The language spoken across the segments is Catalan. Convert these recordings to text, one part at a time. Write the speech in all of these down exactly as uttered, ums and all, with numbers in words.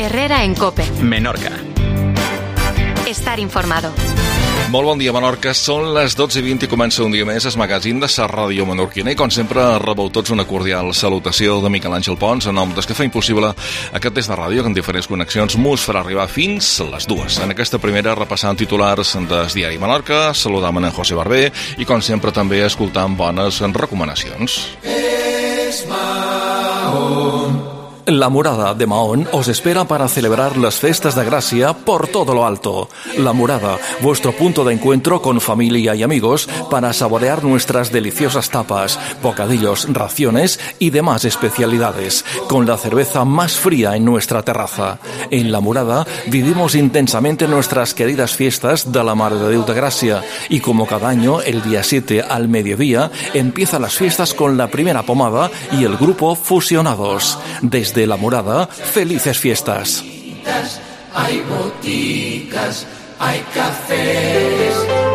Herrera en COPE. Menorca. Estar informado. Molt bon dia, Menorca. Són les dotze i vint i comença un dia més el magazín de la ràdio menorquina i, com sempre, rebeu tots una cordial salutació de Miquel Àngel Pons en nom dels que fa impossible aquest test de ràdio que en diferents connexions mos farà arribar fins a les dues. En aquesta primera, repassant titulars del diari Menorca, saludam en José Barber i, com sempre, també escoltant bones recomanacions. Es Mahón. La Morada de Mahón os espera para celebrar las fiestas de Gracia por todo lo alto. La Morada, vuestro punto de encuentro con familia y amigos para saborear nuestras deliciosas tapas, bocadillos, raciones y demás especialidades, con la cerveza más fría en nuestra terraza. En La Morada vivimos intensamente nuestras queridas fiestas de la Mare de Déu de Gracia y, como cada año, el día siete al mediodía empiezan las fiestas con la primera pomada y el grupo Fusionados. Desde De La Morada, felices fiestas. Hay boticas, hay cafés.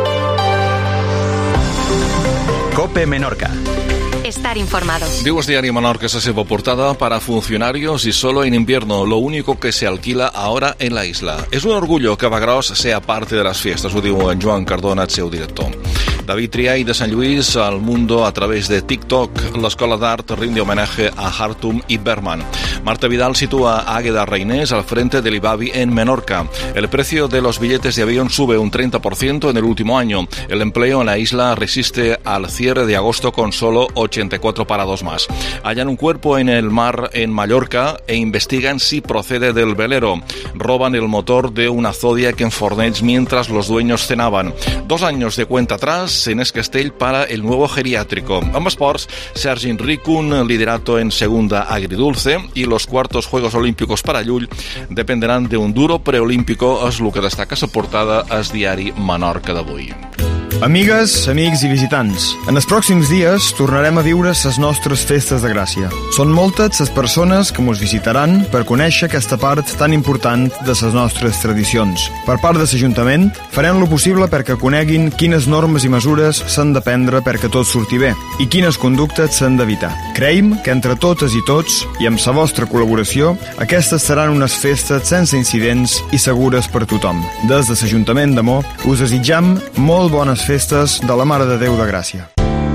COPE Menorca. Estar informado. Diu el diari Menorca esa seva portada: para funcionarios y solo en invierno, lo único que se alquila ahora en la isla. Es un orgullo que Bagros sea parte de las fiestas, ho diu en Joan Cardona, el seu director. David Triay de Sant Lluís al mundo a través de TikTok. L'Escola d'Art rinde homenaje a Hartum y Berman. Marta Vidal sitúa a Águeda Reinés al frente del IBABI en Menorca. El precio de los billetes de avión sube un treinta por ciento en el último año. El empleo en la isla resiste al cierre de agosto con solo ochenta y cuatro parados más. Hallan un cuerpo en el mar en Mallorca e investigan si procede del velero. Roban el motor de una Zodiac en Fornells mientras los dueños cenaban. Dos años de cuenta atrás en Es Castell para el nuevo geriátrico. Amb esports, Sergi Enricun, liderato en segunda agridulce, y los cuartos Juegos Olímpicos para Llull dependerán de un duro preolímpico, és el que destaca la portada al diari Menorca d'avui. Amigues, amics i visitants, en els pròxims dies tornarem a viure les nostres festes de Gràcia. Són moltes les persones que ens visitaran per conèixer aquesta part tan important de les nostres tradicions. Per part de l'Ajuntament, farem lo possible perquè coneguin quines normes i mesures s'han de prendre perquè tot surti bé i quines conductes s'han d'evitar. Creiem que entre totes i tots, i amb la vostra col·laboració, aquestes seran unes festes sense incidents i segures per tothom. Des de l'Ajuntament de Mo, us desitjam molt bones festes de la Mare de Déu de Gràcia.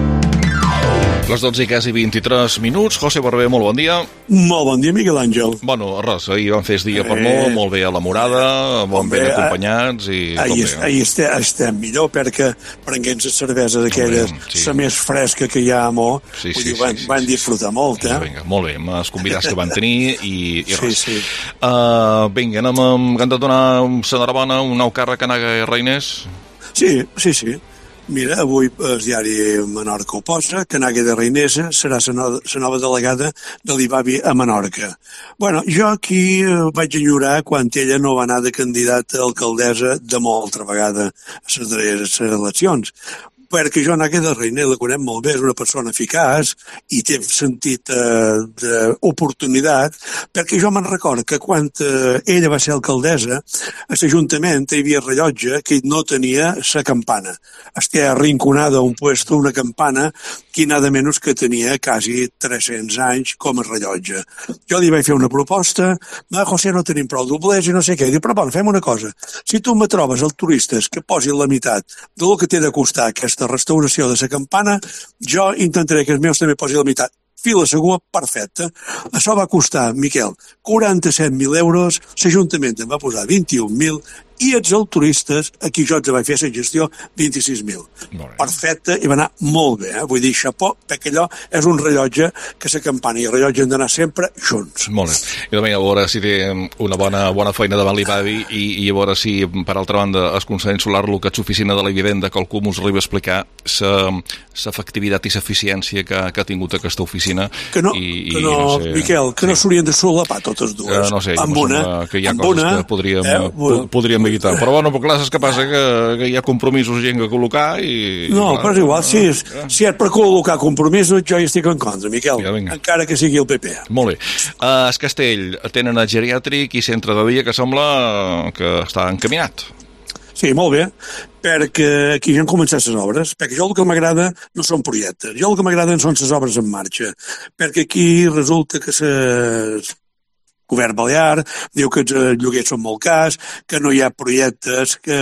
Les dotze i quasi vint-i-tres minuts. José Barber, molt bon dia. Molt bon dia, Miquel Àngel. Bueno, res, ahir vam fer el dia per molt, eh, molt bé a la Morada, molt ben acompanyats i tot ahir, bé. Ahir estem, estem millor perquè prenguem la cervesa d'aquelles, sí. La més fresca que hi ha a Mo, sí, sí, dir, van, sí, sí, van sí. disfrutar molt, eh? Vinga, molt bé, amb els convidats que van tenir i, i res. Sí, sí. Uh, vinga, anem amb... Hem de donar l'enhorabona, un nou càrrec a Naga Reinés? Sí, sí, sí. Mira, avui el diari Menorca ho posa, que Águeda Reinés serà la no, nova delegada de l'IBABI a Menorca. Bueno, jo aquí vaig enyorar quan ella no va anar de candidata a alcaldessa de molt altra vegada a les darreres eleccions. Perquè jo en Águeda Reinés la conec molt bé, és una persona eficaç i té sentit eh, d'oportunitat, perquè jo me'n recordo que quan eh, ella va ser alcaldessa, a l'Ajuntament hi havia rellotge que no tenia la campana. Estava arrinconada a un puesto, una campana, que nada menys que tenia quasi tres-cents anys com a rellotge. Jo li vaig fer una proposta, no, José, no tenim prou doblers i no sé què, i dic, però bueno, fem una cosa, si tu me trobes els turistes que posin la meitat del que té de costar aquesta restauració de la campana, jo intentaré que els meus també posin la meitat. Fila segura, perfecte. Això va costar, Miquel, quaranta-set mil euros, l'Ajuntament en va posar vint-i-un mil i els turistes, aquí jo els vaig fer la gestió, vint-i-sis mil. Perfecte, i va anar molt bé, eh? Vull dir, xapó, perquè allò és un rellotge que la campana i el rellotge han d'anar sempre junts. Molt bé. I també a veure si té una bona, bona feina davant l'IBABI i, i a veure si, per altra banda, el Consell Insular, el que és l'oficina de la vivenda, que algú us arriba a explicar l'efectivitat i l'eficiència que, que ha tingut aquesta oficina. Que no, i, que no, i no sé, Miquel, que sí. No s'haurien de solapar totes dues. Uh, no sé, amb una, que hi ha amb coses una, que podríem, eh, podríem evitar. Però bueno, però clar, és que passa que, que hi ha compromisos gent que col·locar i... No, clar, però és igual, si és, si és per col·locar compromisos, jo hi estic en contra, Miquel, ja, encara que sigui el P P. Molt bé. A Es Castell tenen el geriàtric i centre de dia que sembla que està encaminat. Sí, molt bé, perquè aquí ja han començat les obres, perquè jo el que m'agrada no són projectes, jo el que m'agraden són les obres en marxa, perquè aquí resulta que les govern balear, diu que els lloguers són molt cars, que no hi ha projectes que,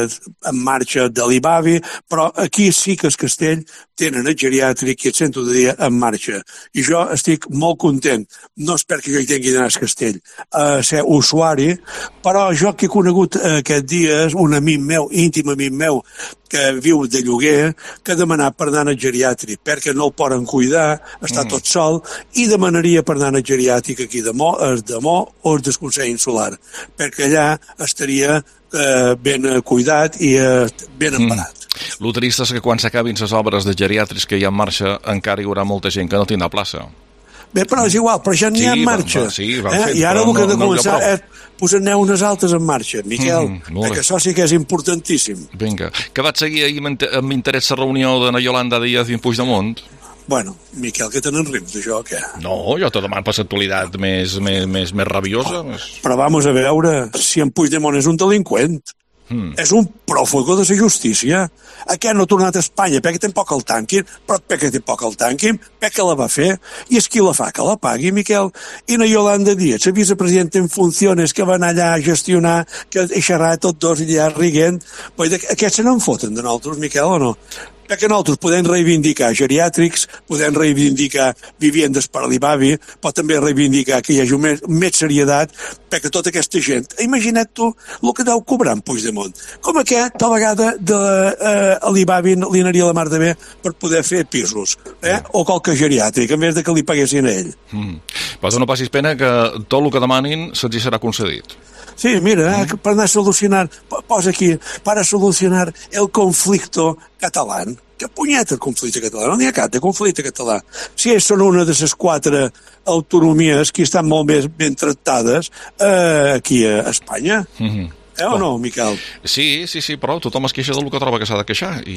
en marxa de l'I B A B I, però aquí sí que el Castell tenen el geriàtric i el centre de dia en marxa. I jo estic molt content, no és perquè jo hi tingui d'anar al Castell a ser usuari, però jo que he conegut aquests dies un amic meu, íntim amic meu, que viu de lloguer, que ha demanat per anar al geriàtric, perquè no el poden cuidar, està mm. tot sol, i demanaria per anar al geriàtric aquí de Mo, de Mo o del Consell Insular, perquè allà estaria eh, ben cuidat i eh, ben emparat. Mm. Lo trist és que quan s'acabin les obres de geriàtrics que hi ha en marxa, encara hi haurà molta gent que no tindrà plaça. Bé, però és igual, però ja n'hi ha en marxa. Va, sí, va eh? fet, I ara el que no, ha de començar no és posar-ne unes altres en marxa, Miquel, mm, perquè això sí que és importantíssim. Vinga, que vaig seguir ahir amb interès la reunió de na Yolanda Díaz i en Puigdemont. Bueno, Miquel, que te n'enrius d'això, o què? No, jo te demano per l'actualitat més, més, més, més rabiosa. Oh, més... Però vamos a veure, si en Puigdemont és un delinqüent, mm. és un pròfugo de la justícia. Aquest no ha tornat a Espanya perquè tampoc el tanquin, però perquè tampoc el tanquin, perquè la va fer, i és qui la fa, que la pagui, Miquel. I na Yolanda Díaz, la vicepresidenta en funciones, que va anar allà a gestionar, que he xerrat tots dos allà riguent, pues aquests se n'en foten de nosaltres, Miquel, o no? Perquè nosaltres podem reivindicar geriàtrics, podem reivindicar viviendes per a l'I B A B I, però també reivindicar que hi hagi més, més serietat, perquè tota aquesta gent, imagina't tu el que deu cobrar en Puigdemont. Com aquest, a la vegada, de eh, l'I B A B I li aniria la mar de bé per poder fer pisos, eh? o qualque geriàtric, en vez de que li paguessin a ell. Mm. Però no passis pena que tot el que demanin se'ls serà concedit. Sí, mira, eh, per anar a solucionar, posa aquí, para solucionar el conflicto catalán. Que punyeta el conflicte català? No n'hi ha cap de conflicte català. Si ells són una de les quatre autonomies que estan molt més ben tractades eh, aquí a Espanya. Mm-hmm. Eh o no, Miquel? Sí, sí, sí, però tothom es queixa del que troba que s'ha de queixar i,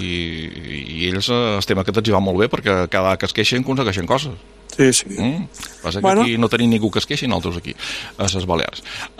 i ells eh, el tema que t'hi va molt bé perquè cada vegada que es queixen aconsegueixen coses. Sí, sí. Mm? Passa que bueno. Aquí no tenim ningú que es queixi, nosaltres aquí, a les Balears.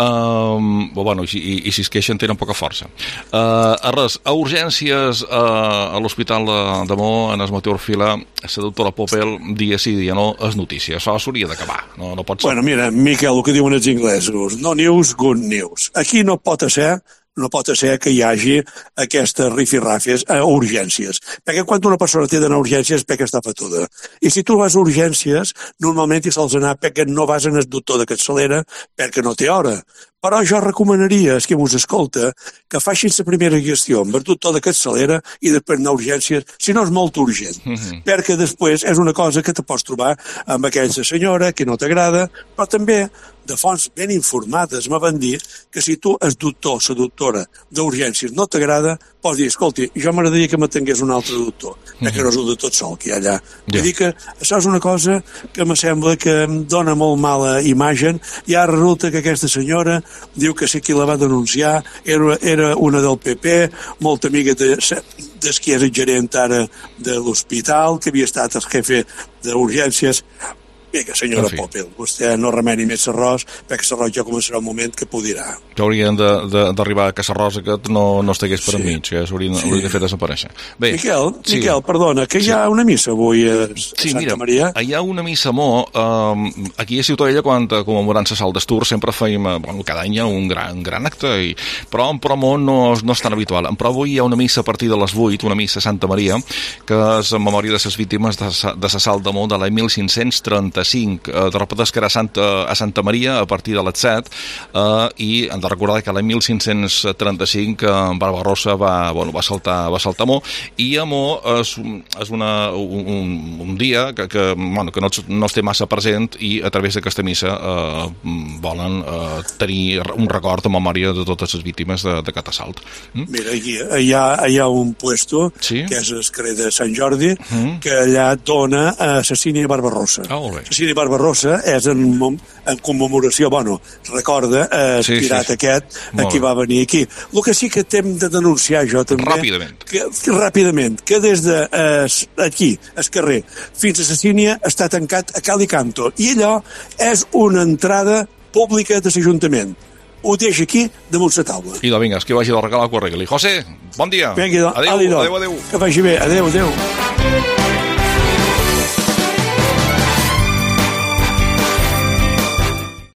Um, bueno, i, i, i si es queixen tenen poca força. Uh, a res, a urgències uh, a l'Hospital de, de Mo, en el Meteor Fila, la doctora Popel, dia sí, dia no, és notícia. Això s'hauria d'acabar, no, no pot ser. Bueno, mira, Miquel, el que diuen els inglesos, no news, good news. Aquí no pot ser no pot ser que hi hagi aquestes rifirràfies a urgències. Perquè quan una persona té d'anar a urgències és perquè està fatuda. I si tu vas a urgències, normalment hi sols anar perquè no vas en el doctor de capçalera perquè no té hora. Però jo recomanaria, és que us escolta, que facin la primera gestió amb el doctor de capçalera i després anar a urgències, si no és molt urgent. Mm-hmm. Perquè després és una cosa que te pots trobar amb aquella senyora que no t'agrada, però també de fonts ben informades me van dir que si tu és doctor, la doctora d'urgències no t'agrada, pots dir, escolti, jo m'agradaria que m'atengués un altre doctor, mm-hmm. perquè no és un de tot sol que hi ha allà. Yeah. Vull dir que això és una cosa que me sembla que em dona molt mala imatge, i ara resulta que aquesta senyora diu que si qui la va denunciar era, era una del P P, molt amiga de, de qui és el gerent ara de l'hospital, que havia estat el jefe d'urgències. Vinga, senyora Popel, vostè no remeni més l'arròs, perquè l'arròs ja començarà un moment que puc dirà. Que haurien d'arribar que l'arròs aquest no, no estigués per sí. enmig, que s'haurien sí. de fer desaparèixer. Bé, Miquel, sí. Miquel, perdona, que hi ha sí. una missa avui a sí, Santa mira, Maria? Hi ha una missa, Mo, um, aquí a Ciutadella, quan commemorant la Sal d'Estur, sempre feim, bueno, cada any hi ha un gran, gran acte, i, però en Pro Mo no, no és tan habitual. En Pro avui hi ha una missa a partir de les vuit, una missa a Santa Maria, que és en memòria de les víctimes de, de la Sal de Mo de l'any mil cinc-cents trenta-cinc, eh, de repetir que era a Santa, a Santa Maria a partir de les set, eh, i hem de recordar que l'any mil cinc-cents trenta-cinc eh, Barbarossa va, bueno, va, saltar, va saltar a Mo, i a Mo és, és una, un, un dia que, que, bueno, que no, no es té massa present, i a través d'aquesta missa eh, volen eh, tenir un record en memòria de totes les víctimes d'aquest assalt. Mm? Mira, aquí hi ha, hi ha un puesto, sí? que és el carrer de Sant Jordi, mm? que allà dona a Cecília Barbarossa. Ah, molt bé. Cecília Barbarossa és en, en commemoració, bueno, recorda el sí, pirat sí, sí. aquest a qui va venir aquí. El que sí que hem de denunciar jo també... Ràpidament. Que, que, ràpidament, que des de eh, aquí, al carrer, fins a Cecília està tancat a cal i canto, i allò és una entrada pública de l'Ajuntament. Ho deixa aquí damunt la taula. I vinga, és que vagi a regalar el corregui. José, bon dia. Vinga, adéu, adéu, adéu, adéu. Que vagi bé, adéu, adéu.